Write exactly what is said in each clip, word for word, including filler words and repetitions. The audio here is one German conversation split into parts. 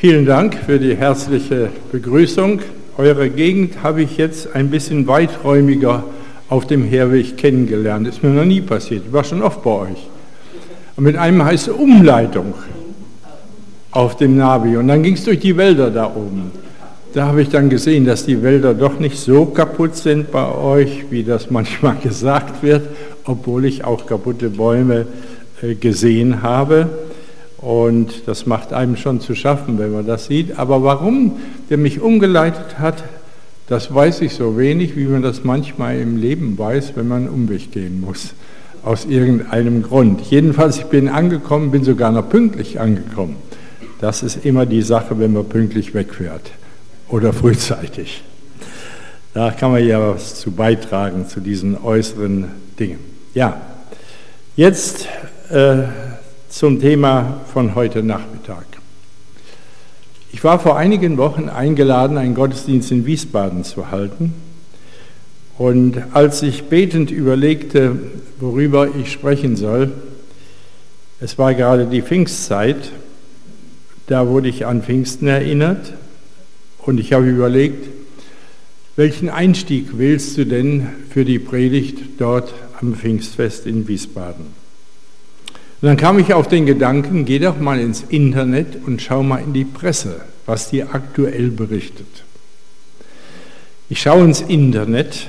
Vielen Dank für die herzliche Begrüßung. Eure Gegend habe ich jetzt ein bisschen weiträumiger auf dem Herweg kennengelernt. Ist mir noch nie passiert. Ich war schon oft bei euch. Und mit einem heißt Umleitung auf dem Navi. Und dann ging es durch die Wälder da oben. Da habe ich dann gesehen, dass die Wälder doch nicht so kaputt sind bei euch, wie das manchmal gesagt wird, obwohl ich auch kaputte Bäume äh, gesehen habe. Und das macht einem schon zu schaffen, wenn man das sieht. Aber warum der mich umgeleitet hat, das weiß ich so wenig, wie man das manchmal im Leben weiß, wenn man einen Umweg gehen muss, aus irgendeinem Grund. Jedenfalls, ich bin angekommen, bin sogar noch pünktlich angekommen. Das ist immer die Sache, wenn man pünktlich wegfährt oder frühzeitig. Da kann man ja was zu beitragen, zu diesen äußeren Dingen. Ja, jetzt äh, zum Thema von heute Nachmittag. Ich war vor einigen Wochen eingeladen, einen Gottesdienst in Wiesbaden zu halten. Und als ich betend überlegte, worüber ich sprechen soll, es war gerade die Pfingstzeit, da wurde ich an Pfingsten erinnert und ich habe überlegt, welchen Einstieg wählst du denn für die Predigt dort am Pfingstfest in Wiesbaden? Und dann kam ich auf den Gedanken, geh doch mal ins Internet und schau mal in die Presse, was die aktuell berichtet. Ich schaue ins Internet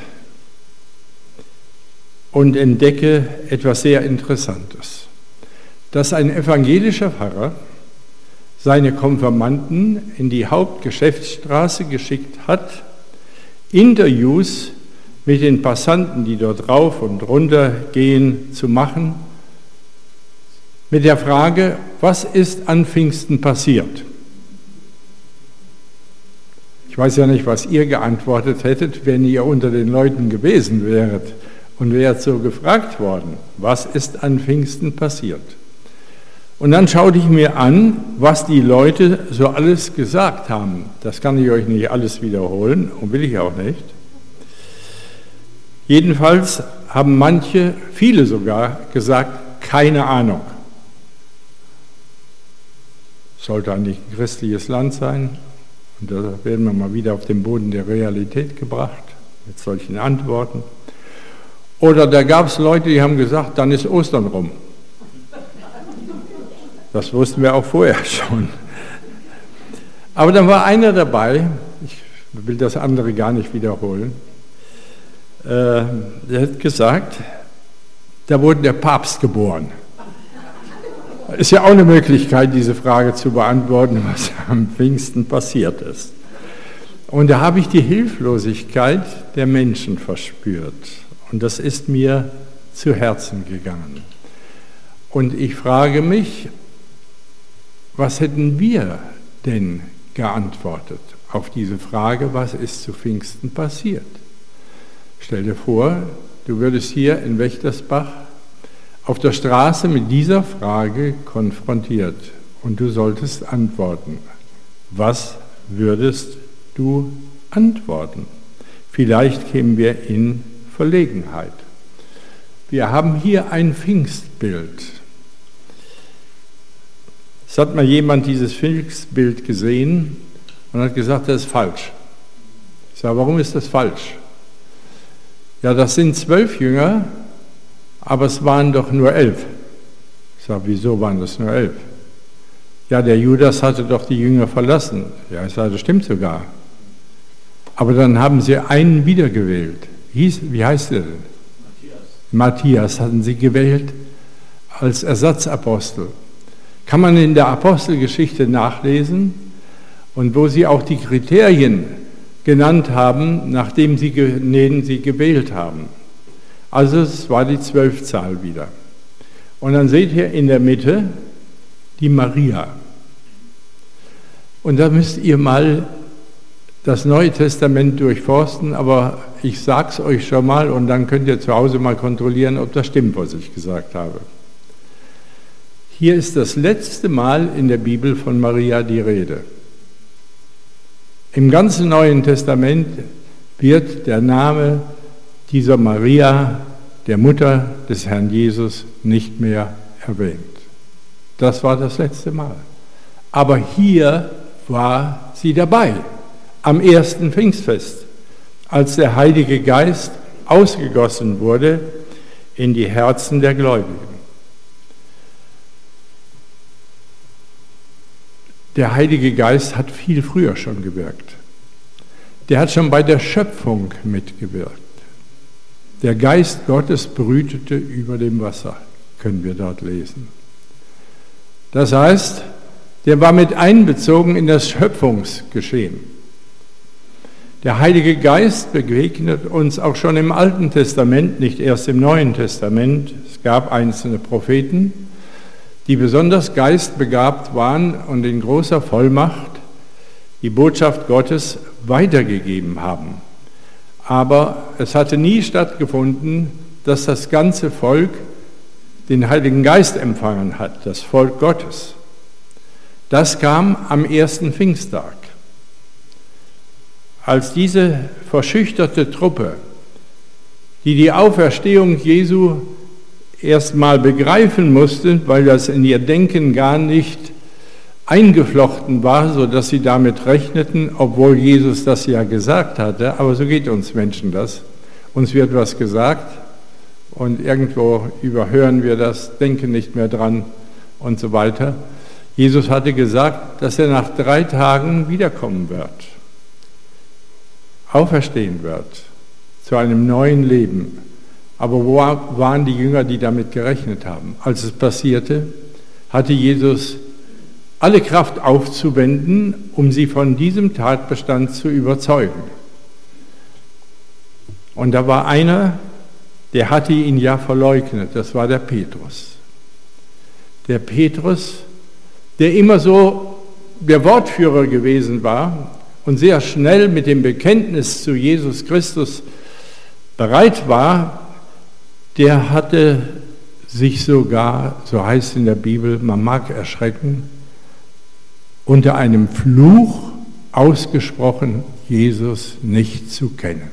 und entdecke etwas sehr Interessantes, dass ein evangelischer Pfarrer seine Konfirmanden in die Hauptgeschäftsstraße geschickt hat, Interviews mit den Passanten, die dort rauf und runter gehen, zu machen, mit der Frage, was ist an Pfingsten passiert? Ich weiß ja nicht, was ihr geantwortet hättet, wenn ihr unter den Leuten gewesen wäret und wäret so gefragt worden, was ist an Pfingsten passiert? Und dann schaute ich mir an, was die Leute so alles gesagt haben. Das kann ich euch nicht alles wiederholen und will ich auch nicht. Jedenfalls haben manche, viele sogar, gesagt, keine Ahnung. Sollte eigentlich ein christliches Land sein. Und da werden wir mal wieder auf den Boden der Realität gebracht, mit solchen Antworten. Oder da gab es Leute, die haben gesagt, dann ist Ostern rum. Das wussten wir auch vorher schon. Aber dann war einer dabei, ich will das andere gar nicht wiederholen, äh, der hat gesagt, da wurde der Papst geboren. Ist ja auch eine Möglichkeit, diese Frage zu beantworten, was am Pfingsten passiert ist. Und da habe ich die Hilflosigkeit der Menschen verspürt. Und das ist mir zu Herzen gegangen. Und ich frage mich, was hätten wir denn geantwortet auf diese Frage, was ist zu Pfingsten passiert? Stell dir vor, du würdest hier in Wächtersbach auf der Straße mit dieser Frage konfrontiert und du solltest antworten. Was würdest du antworten? Vielleicht kämen wir in Verlegenheit. Wir haben hier ein Pfingstbild. Es hat mal jemand dieses Pfingstbild gesehen und hat gesagt, das ist falsch. Ich sage, warum ist das falsch? Ja, das sind zwölf Jünger, aber es waren doch nur elf. Ich sage, wieso waren das nur elf? Ja, der Judas hatte doch die Jünger verlassen. Ja, ich sage, das stimmt sogar. Aber dann haben sie einen wiedergewählt. Hieß, wie heißt er denn? Matthias. Matthias hatten sie gewählt als Ersatzapostel. Kann man in der Apostelgeschichte nachlesen und wo sie auch die Kriterien genannt haben, nachdem sie, denen sie gewählt haben. Also es war die Zwölfzahl wieder. Und dann seht ihr in der Mitte die Maria. Und da müsst ihr mal das Neue Testament durchforsten, aber ich sage es euch schon mal und dann könnt ihr zu Hause mal kontrollieren, ob das stimmt, was ich gesagt habe. Hier ist das letzte Mal in der Bibel von Maria die Rede. Im ganzen Neuen Testament wird der Name dieser Maria, der Mutter des Herrn Jesus, nicht mehr erwähnt. Das war das letzte Mal. Aber hier war sie dabei am ersten Pfingstfest, als der Heilige Geist ausgegossen wurde in die Herzen der Gläubigen. Der Heilige Geist hat viel früher schon gewirkt. Der hat schon bei der Schöpfung mitgewirkt. Der Geist Gottes brütete über dem Wasser, können wir dort lesen. Das heißt, der war mit einbezogen in das Schöpfungsgeschehen. Der Heilige Geist begegnet uns auch schon im Alten Testament, nicht erst im Neuen Testament. Es gab einzelne Propheten, die besonders geistbegabt waren und in großer Vollmacht die Botschaft Gottes weitergegeben haben. Aber es hatte nie stattgefunden, dass das ganze Volk den Heiligen Geist empfangen hat, das Volk Gottes. Das kam am ersten Pfingsttag. Als diese verschüchterte Truppe, die die Auferstehung Jesu erstmal begreifen musste, weil das in ihr Denken gar nicht eingeflochten war, sodass sie damit rechneten, obwohl Jesus das ja gesagt hatte, aber so geht uns Menschen das. Uns wird was gesagt und irgendwo überhören wir das, denken nicht mehr dran und so weiter. Jesus hatte gesagt, dass er nach drei Tagen wiederkommen wird, auferstehen wird zu einem neuen Leben. Aber wo waren die Jünger, die damit gerechnet haben? Als es passierte, hatte Jesus alle Kraft aufzuwenden, um sie von diesem Tatbestand zu überzeugen. Und da war einer, der hatte ihn ja verleugnet, das war der Petrus. Der Petrus, der immer so der Wortführer gewesen war und sehr schnell mit dem Bekenntnis zu Jesus Christus bereit war, der hatte sich sogar, so heißt es in der Bibel, man mag erschrecken, unter einem Fluch ausgesprochen, Jesus nicht zu kennen.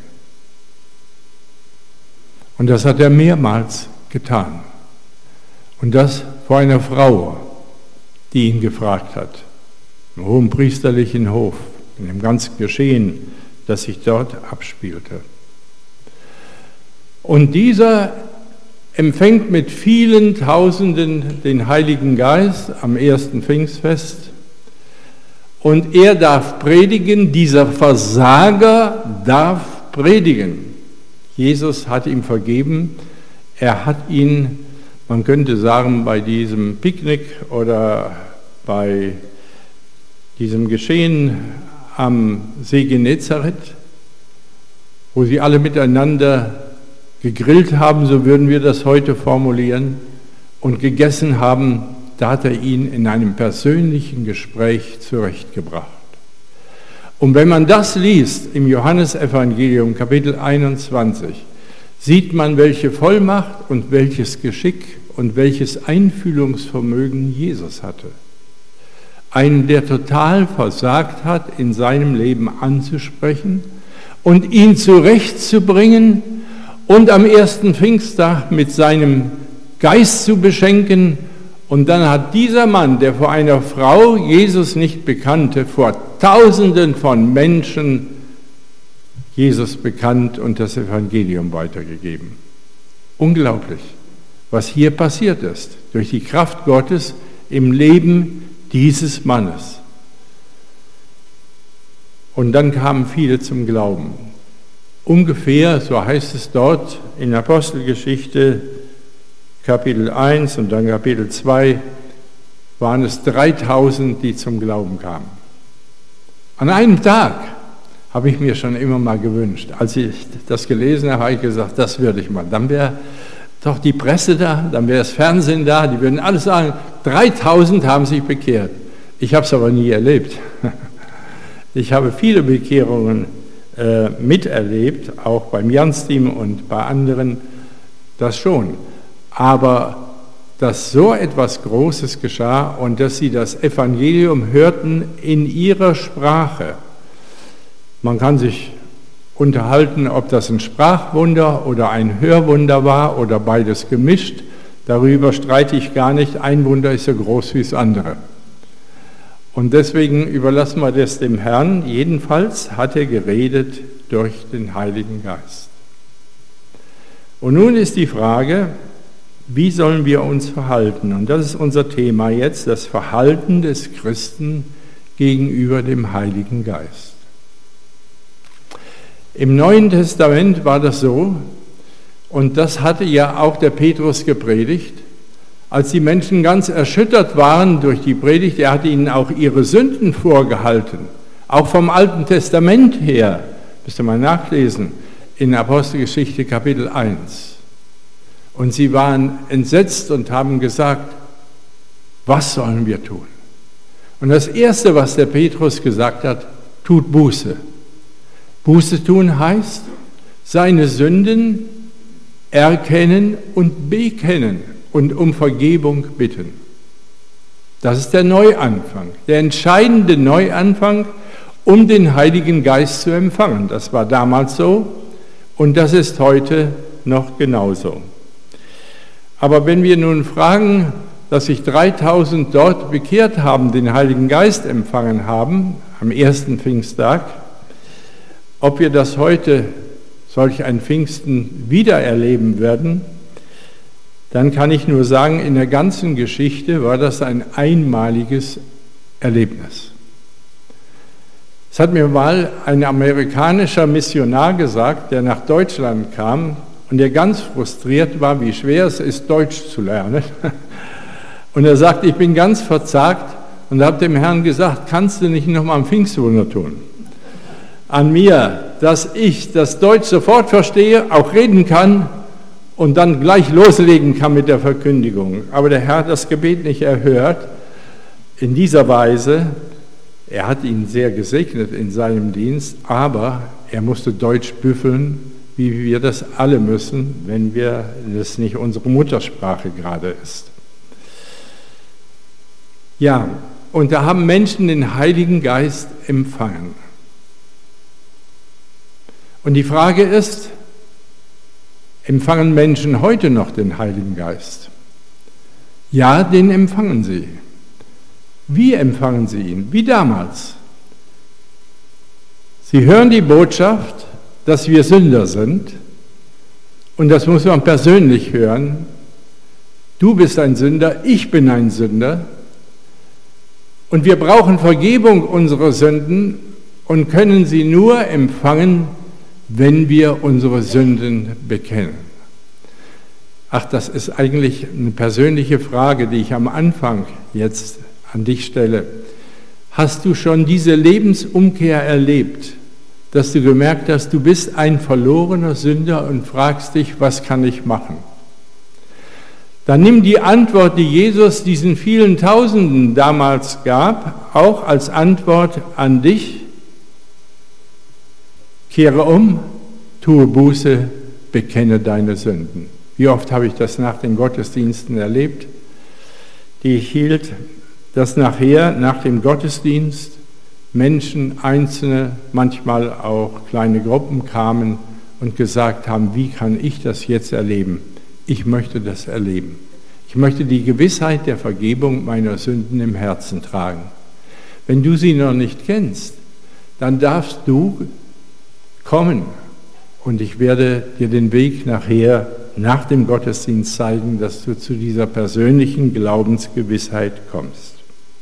Und das hat er mehrmals getan. Und das vor einer Frau, die ihn gefragt hat, im hohenpriesterlichen Hof, in dem ganzen Geschehen, das sich dort abspielte. Und dieser empfängt mit vielen Tausenden den Heiligen Geist am ersten Pfingstfest. Und er darf predigen, dieser Versager darf predigen. Jesus hat ihm vergeben, er hat ihn, man könnte sagen, bei diesem Picknick oder bei diesem Geschehen am See Genezareth, wo sie alle miteinander gegrillt haben, so würden wir das heute formulieren, und gegessen haben, da hat er ihn in einem persönlichen Gespräch zurechtgebracht. Und wenn man das liest im Johannesevangelium Kapitel einundzwanzig, sieht man, welche Vollmacht und welches Geschick und welches Einfühlungsvermögen Jesus hatte. Einen, der total versagt hat, in seinem Leben anzusprechen und ihn zurechtzubringen und am ersten Pfingsttag mit seinem Geist zu beschenken. Und dann hat dieser Mann, der vor einer Frau Jesus nicht bekannte, vor Tausenden von Menschen Jesus bekannt und das Evangelium weitergegeben. Unglaublich, was hier passiert ist, durch die Kraft Gottes im Leben dieses Mannes. Und dann kamen viele zum Glauben. Ungefähr, so heißt es dort in Apostelgeschichte Kapitel eins und dann Kapitel zwei, waren es dreitausend, die zum Glauben kamen. An einem Tag habe ich mir schon immer mal gewünscht. Als ich das gelesen habe, habe ich gesagt, das würde ich mal. Dann wäre doch die Presse da, dann wäre das Fernsehen da, die würden alles sagen, dreitausend haben sich bekehrt. Ich habe es aber nie erlebt. Ich habe viele Bekehrungen äh, miterlebt, auch beim Jans-Team und bei anderen, das schon. Aber dass so etwas Großes geschah und dass sie das Evangelium hörten in ihrer Sprache. Man kann sich unterhalten, ob das ein Sprachwunder oder ein Hörwunder war oder beides gemischt. Darüber streite ich gar nicht. Ein Wunder ist so groß wie das andere. Und deswegen überlassen wir das dem Herrn. Jedenfalls hat er geredet durch den Heiligen Geist. Und nun ist die Frage, wie sollen wir uns verhalten? Und das ist unser Thema jetzt, das Verhalten des Christen gegenüber dem Heiligen Geist. Im Neuen Testament war das so, und das hatte ja auch der Petrus gepredigt, als die Menschen ganz erschüttert waren durch die Predigt, er hatte ihnen auch ihre Sünden vorgehalten, auch vom Alten Testament her, müsst ihr mal nachlesen, in Apostelgeschichte Kapitel eins. Und sie waren entsetzt und haben gesagt, was sollen wir tun? Und das Erste, was der Petrus gesagt hat, tut Buße. Buße tun heißt, seine Sünden erkennen und bekennen und um Vergebung bitten. Das ist der Neuanfang, der entscheidende Neuanfang, um den Heiligen Geist zu empfangen. Das war damals so und das ist heute noch genauso. Aber wenn wir nun fragen, dass sich dreitausend dort bekehrt haben, den Heiligen Geist empfangen haben, am ersten Pfingsttag, ob wir das heute, solch ein Pfingsten, wieder erleben werden, dann kann ich nur sagen, in der ganzen Geschichte war das ein einmaliges Erlebnis. Es hat mir mal ein amerikanischer Missionar gesagt, der nach Deutschland kam und der ganz frustriert war, wie schwer es ist, Deutsch zu lernen. Und er sagt, ich bin ganz verzagt und habe dem Herrn gesagt, kannst du nicht nochmal ein Pfingstwunder tun? An mir, dass ich das Deutsch sofort verstehe, auch reden kann und dann gleich loslegen kann mit der Verkündigung. Aber der Herr hat das Gebet nicht erhört. In dieser Weise, er hat ihn sehr gesegnet in seinem Dienst, aber er musste Deutsch büffeln, wie wir das alle müssen, wenn wir das nicht unsere Muttersprache gerade ist. Ja, und da haben Menschen den Heiligen Geist empfangen. Und die Frage ist, empfangen Menschen heute noch den Heiligen Geist? Ja, den empfangen sie. Wie empfangen sie ihn? Wie damals. Sie hören die Botschaft, dass wir Sünder sind, und das muss man persönlich hören. Du bist ein Sünder, ich bin ein Sünder, und wir brauchen Vergebung unserer Sünden und können sie nur empfangen, wenn wir unsere Sünden bekennen. Ach, das ist eigentlich eine persönliche Frage, die ich am Anfang jetzt an dich stelle. Hast du schon diese Lebensumkehr erlebt, dass du gemerkt hast, du bist ein verlorener Sünder und fragst dich, was kann ich machen? Dann nimm die Antwort, die Jesus diesen vielen Tausenden damals gab, auch als Antwort an dich. Kehre um, tue Buße, bekenne deine Sünden. Wie oft habe ich das nach den Gottesdiensten erlebt, die ich hielt, dass nachher, nach dem Gottesdienst, Menschen, Einzelne, manchmal auch kleine Gruppen kamen und gesagt haben, wie kann ich das jetzt erleben? Ich möchte das erleben. Ich möchte die Gewissheit der Vergebung meiner Sünden im Herzen tragen. Wenn du sie noch nicht kennst, dann darfst du kommen und ich werde dir den Weg nachher, nach dem Gottesdienst zeigen, dass du zu dieser persönlichen Glaubensgewissheit kommst.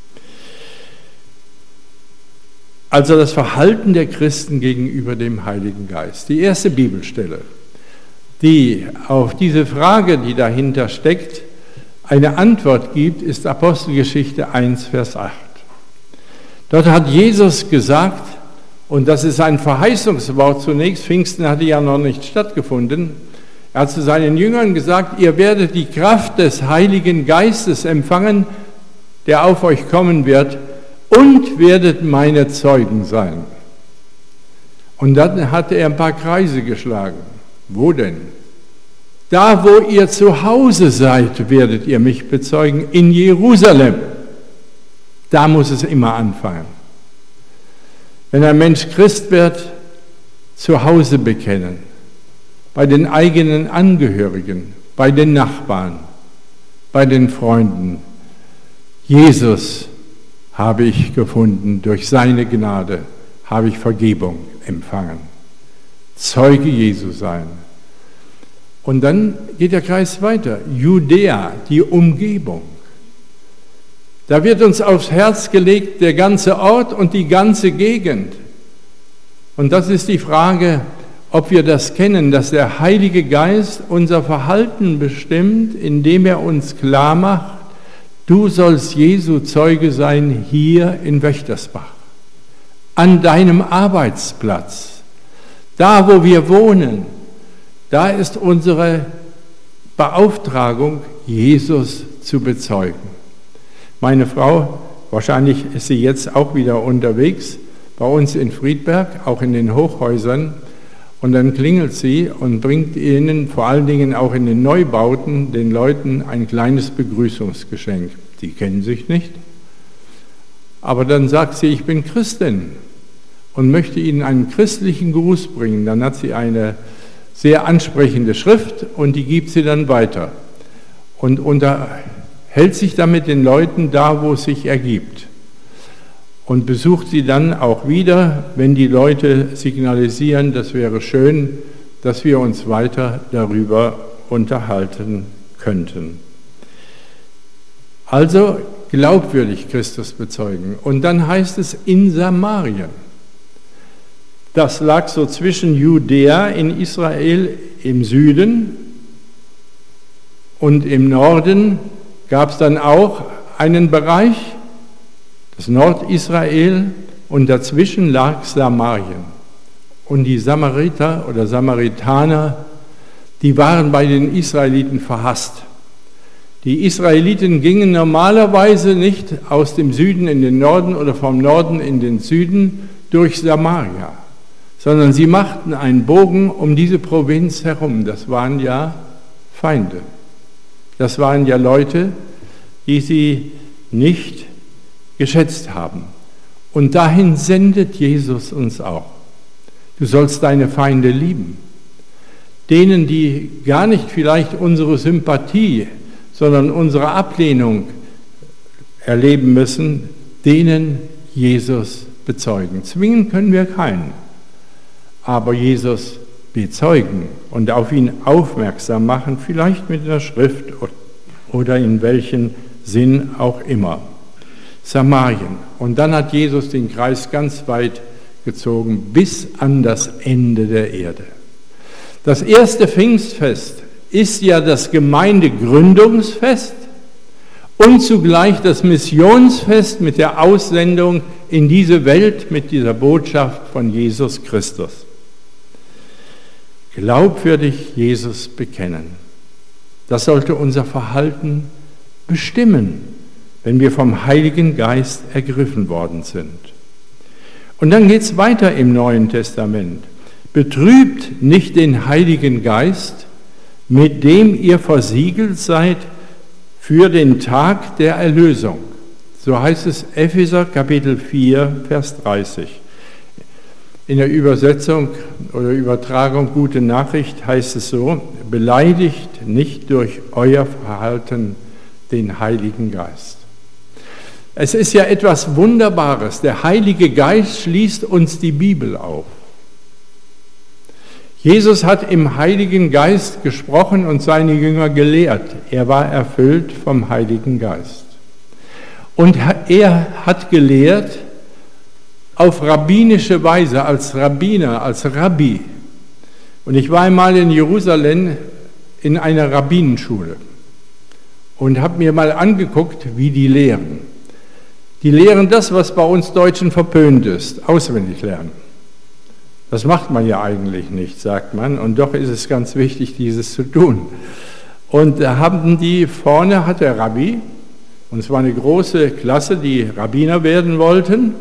Also das Verhalten der Christen gegenüber dem Heiligen Geist. Die erste Bibelstelle, die auf diese Frage, die dahinter steckt, eine Antwort gibt, ist Apostelgeschichte eins, Vers acht. Dort hat Jesus gesagt, und das ist ein Verheißungswort zunächst, Pfingsten hatte ja noch nicht stattgefunden, er hat zu seinen Jüngern gesagt, ihr werdet die Kraft des Heiligen Geistes empfangen, der auf euch kommen wird, und werdet meine Zeugen sein. Und dann hat er ein paar Kreise geschlagen. Wo denn? Da, wo ihr zu Hause seid, werdet ihr mich bezeugen, in Jerusalem. Da muss es immer anfangen. Wenn ein Mensch Christ wird, zu Hause bekennen, bei den eigenen Angehörigen, bei den Nachbarn, bei den Freunden. Jesus habe ich gefunden, durch seine Gnade habe ich Vergebung empfangen. Zeuge Jesu sein. Und dann geht der Kreis weiter. Judäa, die Umgebung. Da wird uns aufs Herz gelegt der ganze Ort und die ganze Gegend. Und das ist die Frage, ob wir das kennen, dass der Heilige Geist unser Verhalten bestimmt, indem er uns klar macht, du sollst Jesu Zeuge sein hier in Wächtersbach, an deinem Arbeitsplatz, da wo wir wohnen. Da ist unsere Beauftragung, Jesus zu bezeugen. Meine Frau, wahrscheinlich ist sie jetzt auch wieder unterwegs, bei uns in Friedberg, auch in den Hochhäusern, und dann klingelt sie und bringt ihnen, vor allen Dingen auch in den Neubauten, den Leuten ein kleines Begrüßungsgeschenk. Die kennen sich nicht, aber dann sagt sie, ich bin Christin und möchte ihnen einen christlichen Gruß bringen. Dann hat sie eine sehr ansprechende Schrift und die gibt sie dann weiter und unterhält sich dann mit den Leuten da, wo es sich ergibt. Und besucht sie dann auch wieder, wenn die Leute signalisieren, das wäre schön, dass wir uns weiter darüber unterhalten könnten. Also glaubwürdig Christus bezeugen. Und dann heißt es in Samarien. Das lag so zwischen Judäa in Israel im Süden und im Norden gab es dann auch einen Bereich, das Nordisrael, und dazwischen lag Samarien. Und die Samariter oder Samaritaner, die waren bei den Israeliten verhasst. Die Israeliten gingen normalerweise nicht aus dem Süden in den Norden oder vom Norden in den Süden durch Samaria, sondern sie machten einen Bogen um diese Provinz herum. Das waren ja Feinde. Das waren ja Leute, die sie nicht geschätzt haben. Und dahin sendet Jesus uns auch. Du sollst deine Feinde lieben. Denen, die gar nicht vielleicht unsere Sympathie, sondern unsere Ablehnung erleben müssen, denen Jesus bezeugen. Zwingen können wir keinen, aber Jesus bezeugen und auf ihn aufmerksam machen, vielleicht mit einer Schrift oder in welchen Sinn auch immer. Samarien. Und dann hat Jesus den Kreis ganz weit gezogen, bis an das Ende der Erde. Das erste Pfingstfest ist ja das Gemeindegründungsfest und zugleich das Missionsfest mit der Aussendung in diese Welt mit dieser Botschaft von Jesus Christus. Glaubwürdig Jesus bekennen. Das sollte unser Verhalten bestimmen, wenn wir vom Heiligen Geist ergriffen worden sind. Und dann geht es weiter im Neuen Testament. Betrübt nicht den Heiligen Geist, mit dem ihr versiegelt seid für den Tag der Erlösung. So heißt es Epheser Kapitel vier, Vers dreißig. In der Übersetzung oder Übertragung Gute Nachricht heißt es so, beleidigt nicht durch euer Verhalten den Heiligen Geist. Es ist ja etwas Wunderbares. Der Heilige Geist schließt uns die Bibel auf. Jesus hat im Heiligen Geist gesprochen und seine Jünger gelehrt. Er war erfüllt vom Heiligen Geist. Und er hat gelehrt auf rabbinische Weise, als Rabbiner, als Rabbi. Und ich war einmal in Jerusalem in einer Rabbinenschule und habe mir mal angeguckt, wie die lehren. Die lehren das, was bei uns Deutschen verpönt ist, auswendig lernen. Das macht man ja eigentlich nicht, sagt man, und doch ist es ganz wichtig, dieses zu tun. Und da haben die vorne, hat der Rabbi, und es war eine große Klasse, die Rabbiner werden wollten,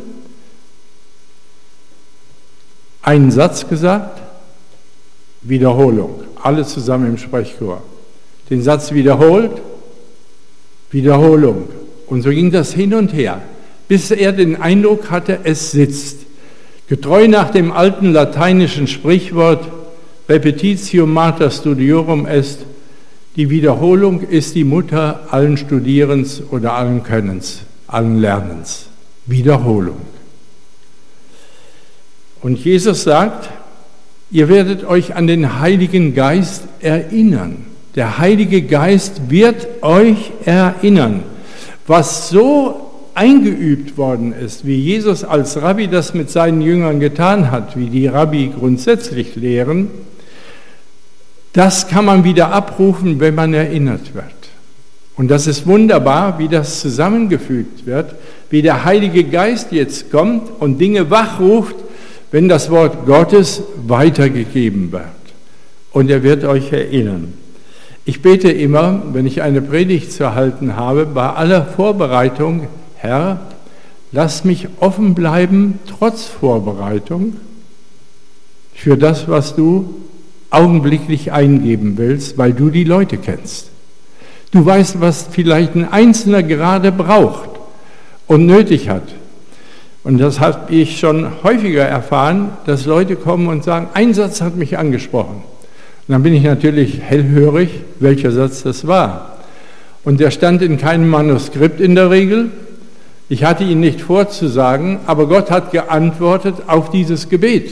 einen Satz gesagt, Wiederholung, alle zusammen im Sprechchor. Den Satz wiederholt, Wiederholung. Und so ging das hin und her, bis er den Eindruck hatte, es sitzt. Getreu nach dem alten lateinischen Sprichwort Repetitio mater studiorum est, die Wiederholung ist die Mutter allen Studierens oder allen Könnens, allen Lernens. Wiederholung. Und Jesus sagt, ihr werdet euch an den Heiligen Geist erinnern. Der Heilige Geist wird euch erinnern, was so eingeübt worden ist, wie Jesus als Rabbi das mit seinen Jüngern getan hat, wie die Rabbi grundsätzlich lehren, das kann man wieder abrufen, wenn man erinnert wird. Und das ist wunderbar, wie das zusammengefügt wird, wie der Heilige Geist jetzt kommt und Dinge wachruft, wenn das Wort Gottes weitergegeben wird. Und er wird euch erinnern. Ich bete immer, wenn ich eine Predigt zu halten habe, bei aller Vorbereitung, Herr, lass mich offen bleiben, trotz Vorbereitung, für das, was du augenblicklich eingeben willst, weil du die Leute kennst. Du weißt, was vielleicht ein Einzelner gerade braucht und nötig hat. Und das habe ich schon häufiger erfahren, dass Leute kommen und sagen, ein Satz hat mich angesprochen. Und dann bin ich natürlich hellhörig, welcher Satz das war. Und der stand in keinem Manuskript in der Regel. Ich hatte ihn nicht vorzusagen, aber Gott hat geantwortet auf dieses Gebet.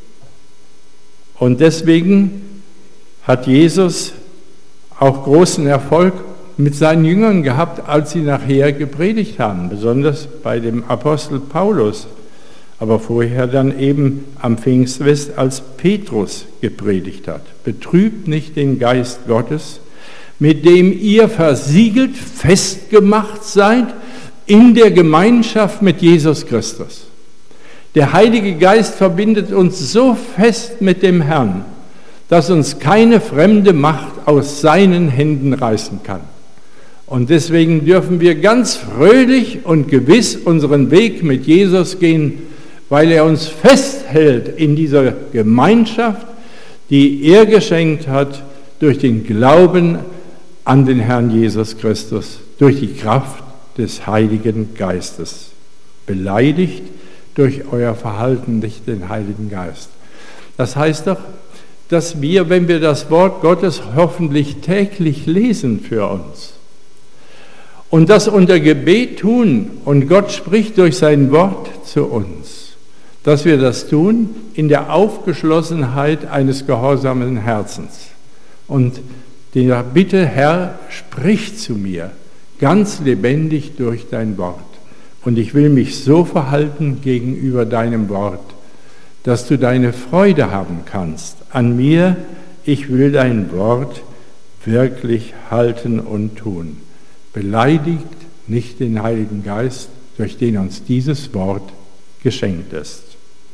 Und deswegen hat Jesus auch großen Erfolg mit seinen Jüngern gehabt, als sie nachher gepredigt haben, besonders bei dem Apostel Paulus, aber vorher dann eben am Pfingstfest, als Petrus gepredigt hat. Betrübt nicht den Geist Gottes, mit dem ihr versiegelt, festgemacht seid in der Gemeinschaft mit Jesus Christus. Der Heilige Geist verbindet uns so fest mit dem Herrn, dass uns keine fremde Macht aus seinen Händen reißen kann. Und deswegen dürfen wir ganz fröhlich und gewiss unseren Weg mit Jesus gehen, weil er uns festhält in dieser Gemeinschaft, die er geschenkt hat durch den Glauben an den Herrn Jesus Christus, durch die Kraft des Heiligen Geistes. Beleidigt durch euer Verhalten nicht den Heiligen Geist. Das heißt doch, dass wir, wenn wir das Wort Gottes hoffentlich täglich lesen für uns und das unter Gebet tun und Gott spricht durch sein Wort zu uns, dass wir das tun in der Aufgeschlossenheit eines gehorsamen Herzens und der Bitte, Herr, sprich zu mir ganz lebendig durch dein Wort. Und ich will mich so verhalten gegenüber deinem Wort, dass du deine Freude haben kannst an mir. Ich will dein Wort wirklich halten und tun. Beleidigt nicht den Heiligen Geist, durch den uns dieses Wort geschenkt ist.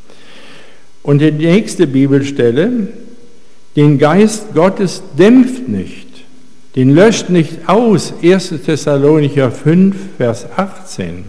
Und die nächste Bibelstelle, den Geist Gottes dämpft nicht, den löscht nicht aus, erster Thessalonicher fünf, Vers achtzehn.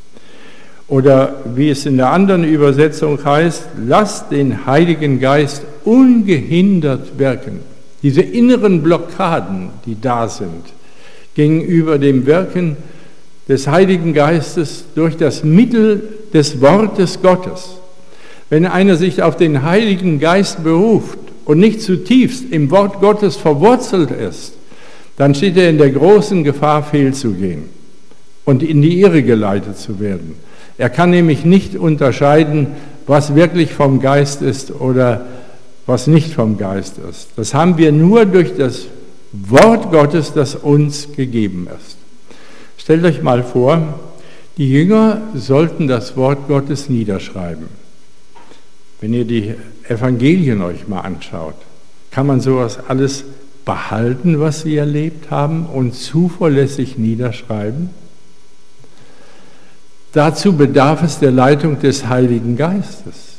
Oder wie es in der anderen Übersetzung heißt, lasst den Heiligen Geist ungehindert wirken. Diese inneren Blockaden, die da sind, gegenüber dem Wirken des Heiligen Geistes durch das Mittel des Wortes Gottes. Wenn einer sich auf den Heiligen Geist beruft und nicht zutiefst im Wort Gottes verwurzelt ist, dann steht er in der großen Gefahr, fehlzugehen und in die Irre geleitet zu werden. Er kann nämlich nicht unterscheiden, was wirklich vom Geist ist oder was nicht vom Geist ist. Das haben wir nur durch das Wort Gottes, das uns gegeben ist. Stellt euch mal vor, die Jünger sollten das Wort Gottes niederschreiben. Wenn ihr die Evangelien euch mal anschaut, kann man sowas alles behalten, was sie erlebt haben, und zuverlässig niederschreiben? Dazu bedarf es der Leitung des Heiligen Geistes.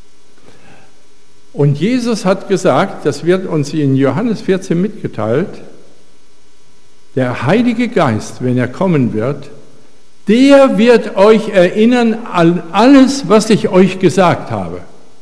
Und Jesus hat gesagt, das wird uns in Johannes vierzehn mitgeteilt, der Heilige Geist, wenn er kommen wird, der wird euch erinnern an alles, was ich euch gesagt habe.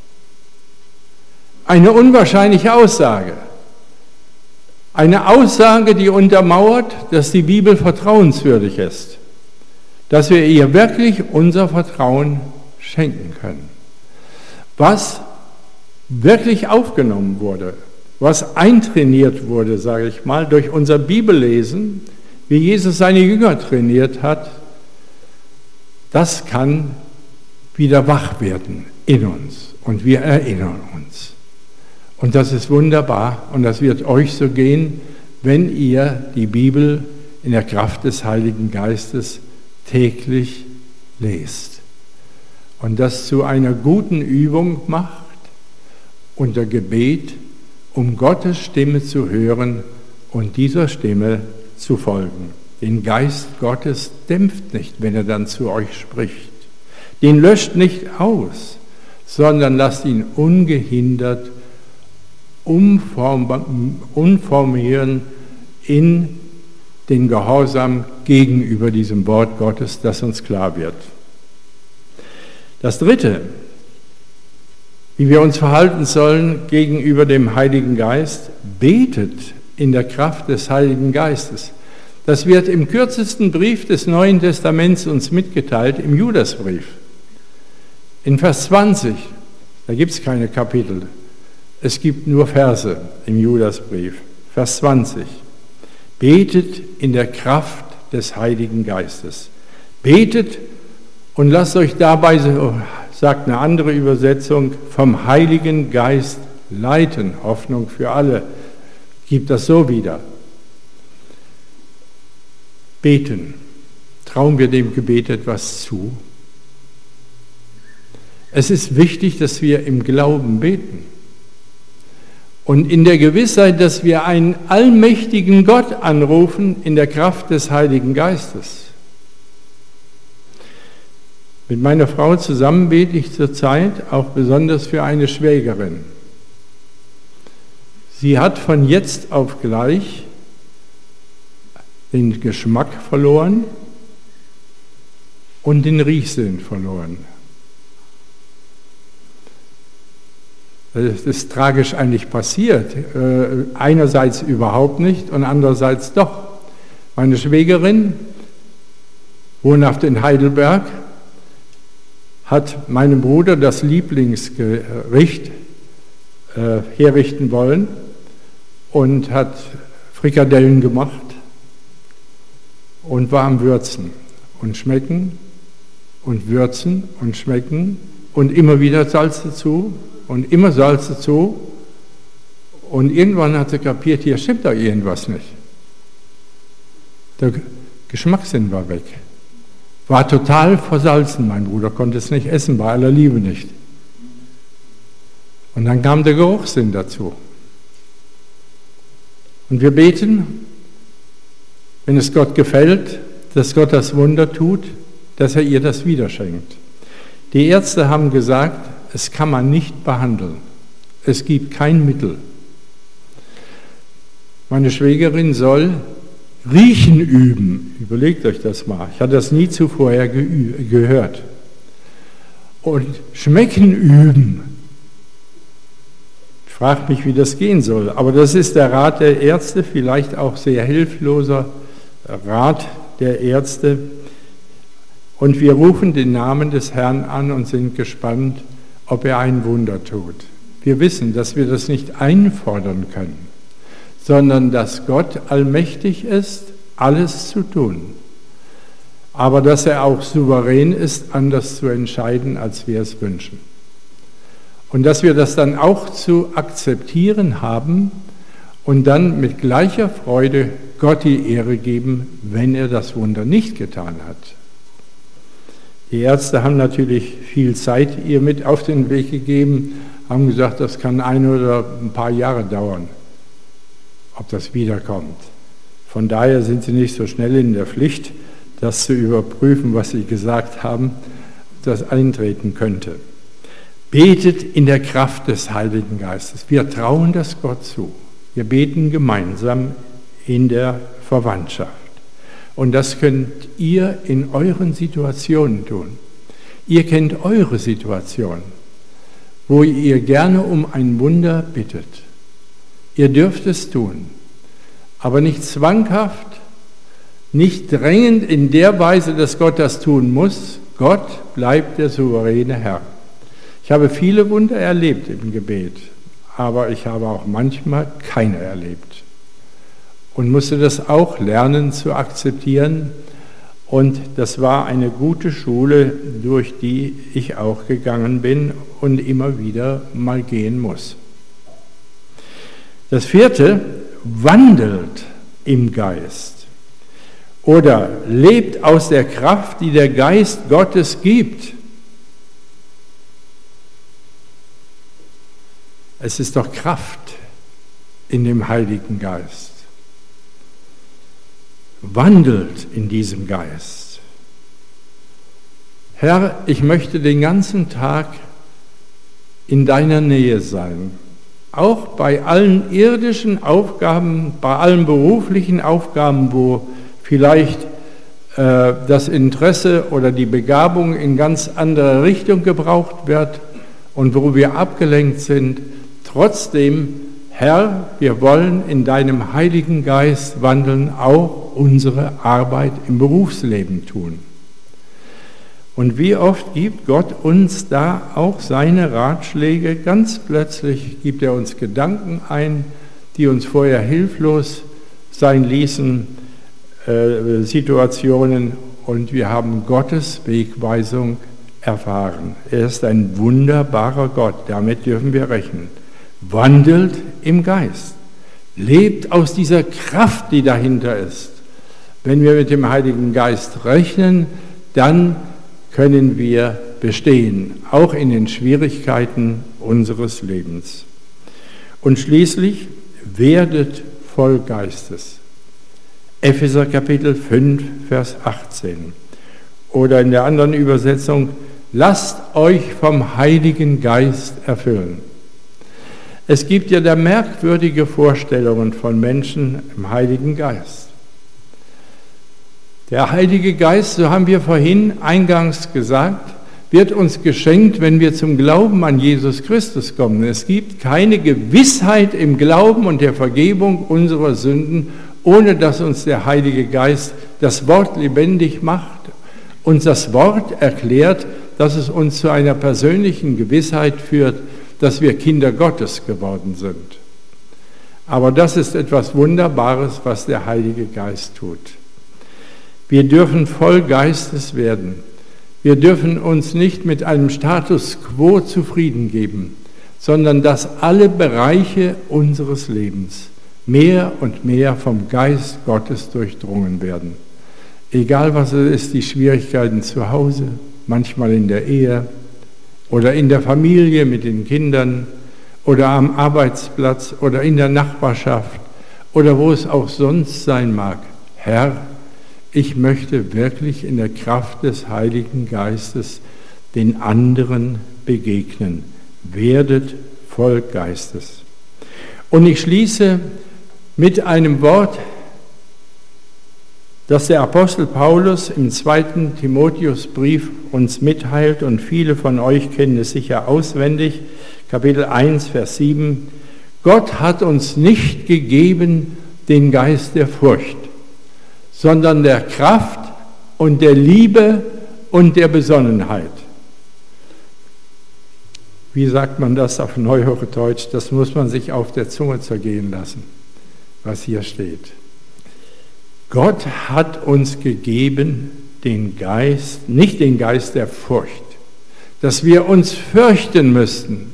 Eine unwahrscheinliche Aussage. Eine Aussage, die untermauert, dass die Bibel vertrauenswürdig ist. Dass wir ihr wirklich unser Vertrauen schenken können. Was wirklich aufgenommen wurde, was eintrainiert wurde, sage ich mal, durch unser Bibellesen, wie Jesus seine Jünger trainiert hat, Das kann wieder wach werden in uns und wir erinnern uns. Und das ist wunderbar und das wird euch so gehen, wenn ihr die Bibel in der Kraft des Heiligen Geistes täglich lest und das zu einer guten Übung macht unter Gebet, um Gottes Stimme zu hören und dieser Stimme zu folgen. Den Geist Gottes dämpft nicht, wenn er dann zu euch spricht. Den löscht nicht aus, sondern lasst ihn ungehindert umform, umformieren in den Gehorsam gegenüber diesem Wort Gottes, das uns klar wird. Das Dritte, wie wir uns verhalten sollen gegenüber dem Heiligen Geist, betet in der Kraft des Heiligen Geistes. Das wird im kürzesten Brief des Neuen Testaments uns mitgeteilt, im Judasbrief. In Vers zwanzig, da gibt es keine Kapitel, es gibt nur Verse im Judasbrief. Vers zwanzig, betet in der Kraft des Heiligen Geistes. Betet und lasst euch dabei, sagt eine andere Übersetzung, vom Heiligen Geist leiten. Hoffnung für alle, gibt das so wieder. Beten. Trauen wir dem Gebet etwas zu? Es ist wichtig, dass wir im Glauben beten und in der Gewissheit, dass wir einen allmächtigen Gott anrufen in der Kraft des Heiligen Geistes. Mit meiner Frau zusammen bete ich zurzeit auch besonders für eine Schwägerin. Sie hat von jetzt auf gleich den Geschmack verloren und den Riechsinn verloren. Das ist tragisch eigentlich passiert. Einerseits überhaupt nicht und andererseits doch. Meine Schwägerin, wohnhaft in Heidelberg, hat meinem Bruder das Lieblingsgericht äh, herrichten wollen und hat Frikadellen gemacht und war am Würzen und schmecken und würzen und schmecken und immer wieder Salz dazu und immer Salz dazu und irgendwann hat sie kapiert, hier stimmt doch irgendwas nicht. Der Geschmackssinn war weg. War total versalzen, mein Bruder konnte es nicht essen, bei aller Liebe nicht. Und dann kam der Geruchssinn dazu. Und wir beten, wenn es Gott gefällt, dass Gott das Wunder tut, dass er ihr das wieder schenkt. Die Ärzte haben gesagt, es kann man nicht behandeln. Es gibt kein Mittel. Meine Schwägerin soll Riechen üben. Überlegt euch das mal. Ich hatte das nie zuvor ge- gehört. Und Schmecken üben. Ich frage mich, wie das gehen soll. Aber das ist der Rat der Ärzte, vielleicht auch sehr hilfloser Rat der Ärzte. Und wir rufen den Namen des Herrn an und sind gespannt, ob er ein Wunder tut. Wir wissen, dass wir das nicht einfordern können, sondern dass Gott allmächtig ist, alles zu tun. Aber dass er auch souverän ist, anders zu entscheiden, als wir es wünschen. Und dass wir das dann auch zu akzeptieren haben und dann mit gleicher Freude Gott die Ehre geben, wenn er das Wunder nicht getan hat. Die Ärzte haben natürlich viel Zeit ihr mit auf den Weg gegeben, haben gesagt, das kann ein oder ein paar Jahre dauern, ob das wiederkommt. Von daher sind sie nicht so schnell in der Pflicht, das zu überprüfen, was sie gesagt haben, ob das eintreten könnte. Betet in der Kraft des Heiligen Geistes. Wir trauen das Gott zu. Wir beten gemeinsam in der Verwandtschaft. Und das könnt ihr in euren Situationen tun. Ihr kennt eure Situation, wo ihr gerne um ein Wunder bittet. Ihr dürft es tun, aber nicht zwanghaft, nicht drängend in der Weise, dass Gott das tun muss. Gott bleibt der souveräne Herr. Ich habe viele Wunder erlebt im Gebet, aber ich habe auch manchmal keine erlebt und musste das auch lernen zu akzeptieren Und das war eine gute Schule, durch die ich auch gegangen bin und immer wieder mal gehen muss. Das vierte, wandelt im Geist oder lebt aus der Kraft, die der Geist Gottes gibt. Es ist doch Kraft in dem Heiligen Geist. Wandelt in diesem Geist. Herr, ich möchte den ganzen Tag in deiner Nähe sein, auch bei allen irdischen Aufgaben, bei allen beruflichen Aufgaben, wo vielleicht äh, das Interesse oder die Begabung in ganz andere Richtung gebraucht wird und wo wir abgelenkt sind. Trotzdem, Herr, wir wollen in deinem Heiligen Geist wandeln, auch unsere Arbeit im Berufsleben tun. Und wie oft gibt Gott uns da auch seine Ratschläge? Ganz plötzlich gibt er uns Gedanken ein, die uns vorher hilflos sein ließen, äh, Situationen, und wir haben Gottes Wegweisung erfahren. Er ist ein wunderbarer Gott, damit dürfen wir rechnen. Wandelt im Geist, lebt aus dieser Kraft, die dahinter ist. Wenn wir mit dem Heiligen Geist rechnen, dann können wir bestehen, auch in den Schwierigkeiten unseres Lebens. Und schließlich, werdet voll Geistes. Epheser Kapitel fünf, Vers achtzehn. Oder in der anderen Übersetzung, lasst euch vom Heiligen Geist erfüllen. Es gibt ja da merkwürdige Vorstellungen von Menschen im Heiligen Geist. Der Heilige Geist, so haben wir vorhin eingangs gesagt, wird uns geschenkt, wenn wir zum Glauben an Jesus Christus kommen. Es gibt keine Gewissheit im Glauben und der Vergebung unserer Sünden, ohne dass uns der Heilige Geist das Wort lebendig macht, uns das Wort erklärt, dass es uns zu einer persönlichen Gewissheit führt, dass wir Kinder Gottes geworden sind. Aber das ist etwas Wunderbares, was der Heilige Geist tut. Wir dürfen voll Geistes werden. Wir dürfen uns nicht mit einem Status quo zufrieden geben, sondern dass alle Bereiche unseres Lebens mehr und mehr vom Geist Gottes durchdrungen werden. Egal was es ist, die Schwierigkeiten zu Hause, manchmal in der Ehe oder in der Familie mit den Kindern oder am Arbeitsplatz oder in der Nachbarschaft oder wo es auch sonst sein mag. Herr, ich möchte wirklich in der Kraft des Heiligen Geistes den anderen begegnen. Werdet voll Geistes. Und ich schließe mit einem Wort, das der Apostel Paulus im zweiten Timotheusbrief uns mitteilt, und viele von euch kennen es sicher auswendig, Kapitel eins, Vers sieben. Gott hat uns nicht gegeben den Geist der Furcht, sondern der Kraft und der Liebe und der Besonnenheit. Wie sagt man das auf Neuhochdeutsch? Das muss man sich auf der Zunge zergehen lassen, was hier steht. Gott hat uns gegeben den Geist, nicht den Geist der Furcht, dass wir uns fürchten müssten.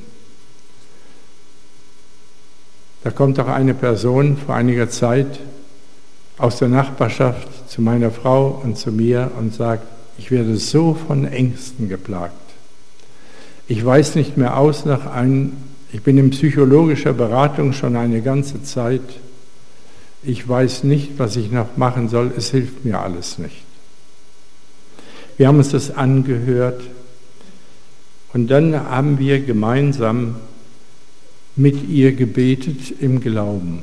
Da kommt doch eine Person vor einiger Zeit aus der Nachbarschaft zu meiner Frau und zu mir und sagt, ich werde so von Ängsten geplagt. Ich weiß nicht mehr aus nach einem, ich bin in psychologischer Beratung schon eine ganze Zeit. Ich weiß nicht, was ich noch machen soll, es hilft mir alles nicht. Wir haben uns das angehört und dann haben wir gemeinsam mit ihr gebetet im Glauben.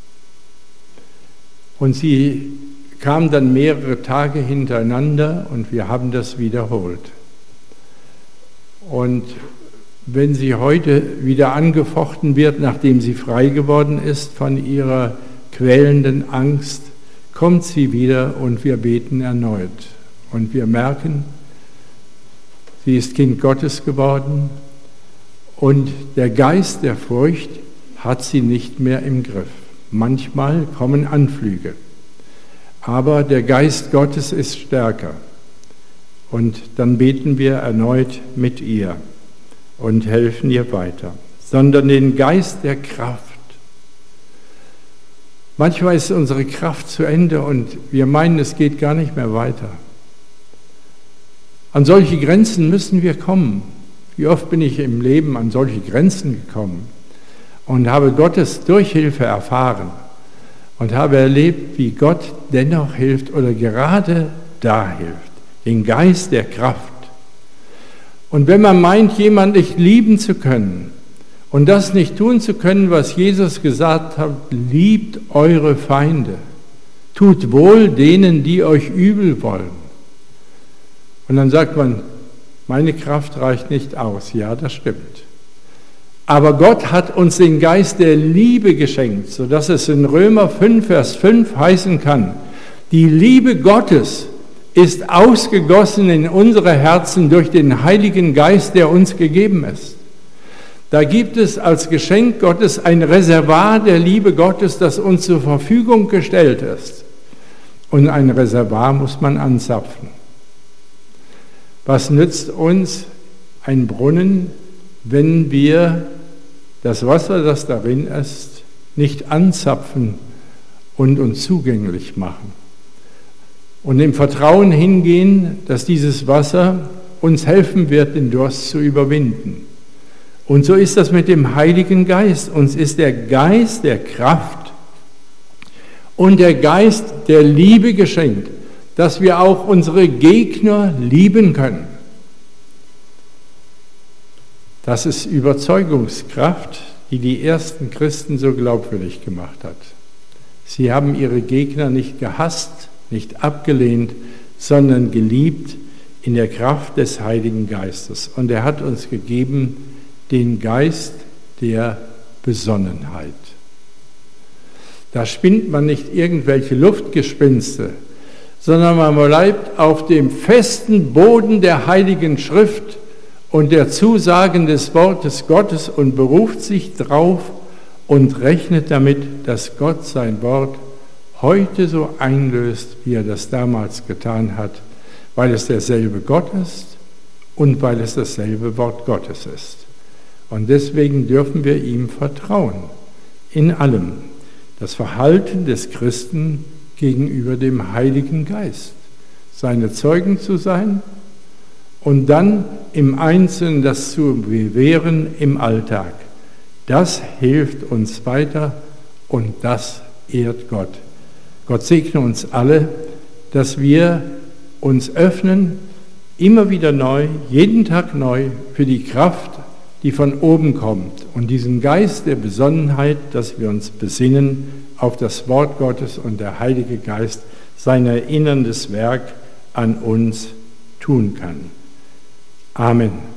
Und sie kam dann mehrere Tage hintereinander und wir haben das wiederholt. Und wenn sie heute wieder angefochten wird, nachdem sie frei geworden ist von ihrer quälenden Angst, kommt sie wieder und wir beten erneut. Und wir merken, sie ist Kind Gottes geworden und der Geist der Furcht hat sie nicht mehr im Griff. Manchmal kommen Anflüge. Aber der Geist Gottes ist stärker. Und dann beten wir erneut mit ihr und helfen ihr weiter. Sondern den Geist der Kraft. Manchmal ist unsere Kraft zu Ende und wir meinen, es geht gar nicht mehr weiter. An solche Grenzen müssen wir kommen. Wie oft bin ich im Leben an solche Grenzen gekommen und habe Gottes Durchhilfe erfahren und habe erlebt, wie Gott dennoch hilft oder gerade da hilft, den Geist der Kraft. Und wenn man meint, jemand nicht lieben zu können und das nicht tun zu können, was Jesus gesagt hat, liebt eure Feinde, tut wohl denen, die euch übel wollen. Und dann sagt man, meine Kraft reicht nicht aus. Ja, das stimmt. Aber Gott hat uns den Geist der Liebe geschenkt, sodass es in Römer fünf, Vers fünf heißen kann, die Liebe Gottes ist ausgegossen in unsere Herzen durch den Heiligen Geist, der uns gegeben ist. Da gibt es als Geschenk Gottes ein Reservoir der Liebe Gottes, das uns zur Verfügung gestellt ist. Und ein Reservoir muss man anzapfen. Was nützt uns ein Brunnen, wenn wir das Wasser, das darin ist, nicht anzapfen und uns zugänglich machen? Und im Vertrauen hingehen, dass dieses Wasser uns helfen wird, den Durst zu überwinden. Und so ist das mit dem Heiligen Geist. Uns ist der Geist der Kraft und der Geist der Liebe geschenkt, dass wir auch unsere Gegner lieben können. Das ist Überzeugungskraft, die die ersten Christen so glaubwürdig gemacht hat. Sie haben ihre Gegner nicht gehasst, nicht abgelehnt, sondern geliebt in der Kraft des Heiligen Geistes. Und er hat uns gegeben den Geist der Besonnenheit. Da spinnt man nicht irgendwelche Luftgespinste, sondern man bleibt auf dem festen Boden der Heiligen Schrift und der Zusagen des Wortes Gottes und beruft sich drauf und rechnet damit, dass Gott sein Wort heute so einlöst, wie er das damals getan hat, weil es derselbe Gott ist und weil es dasselbe Wort Gottes ist. Und deswegen dürfen wir ihm vertrauen, in allem. Das Verhalten des Christen gegenüber dem Heiligen Geist, seine Zeugen zu sein und dann im Einzelnen das zu bewähren im Alltag. Das hilft uns weiter und das ehrt Gott. Gott segne uns alle, dass wir uns öffnen, immer wieder neu, jeden Tag neu für die Kraft, die von oben kommt und diesen Geist der Besonnenheit, dass wir uns besinnen auf das Wort Gottes und der Heilige Geist sein erinnerndes Werk an uns tun kann. Amen.